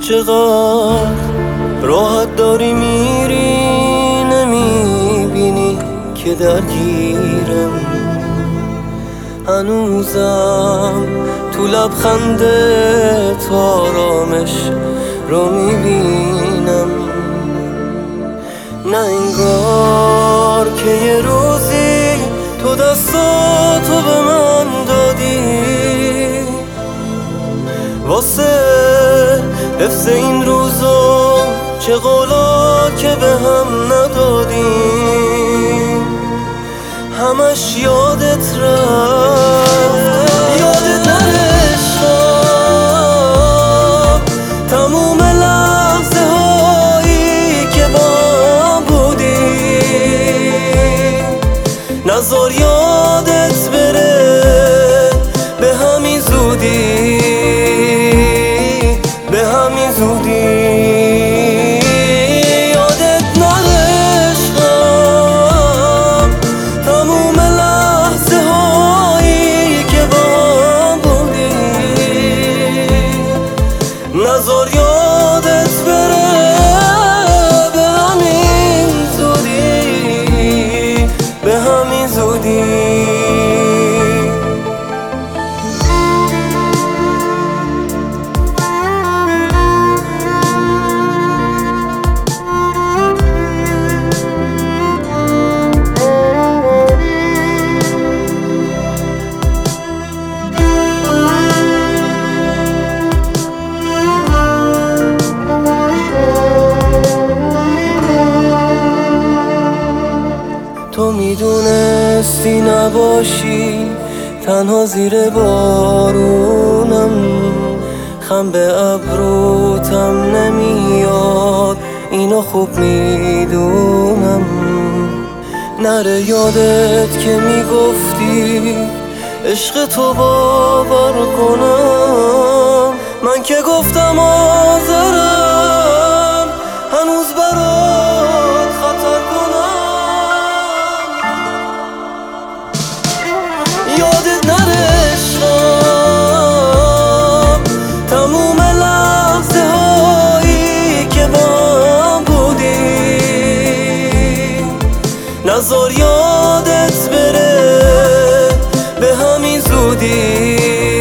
چقدر راحت داری میری، نمیبینی که درگیرم. هنوزم تو لبخنده تو آرامش رو میبینم. نه انگار که یه روزی تو دستاتو به من دادی واسه حفظ این روزا، چه قولا که به هم ندادیم همش یادت رفت. یادت نره عشقم تموم لحظه هایی که با هم بودی، نذار یادت بره به همین زودی، به همین زودی. یادت نره عشقم تموم لحظه هایی که با هم بودی، نذار یادت بره به همین زودی، به همین زودی. تو میدونستی نباشی تنها زیر بارونم، خم به ابروتم نمیاد اینو خوب میدونم. نره یادت که میگفتی عشق تو باور کنم، من که گفتم آذرم هنوز برات خطر کنم. یادت نره عشقم تموم لحظه هایی که با هم بودی، نذار یادت بره به همین زودی،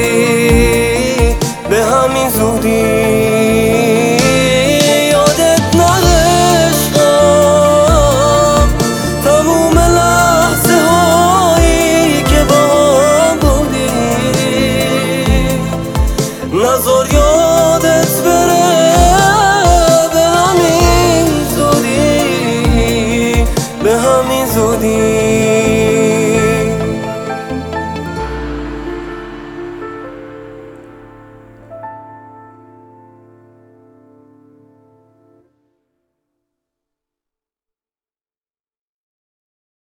به همین زودی. یادت نره عشقم تموم لحظه هایی که با هم بودی، نذار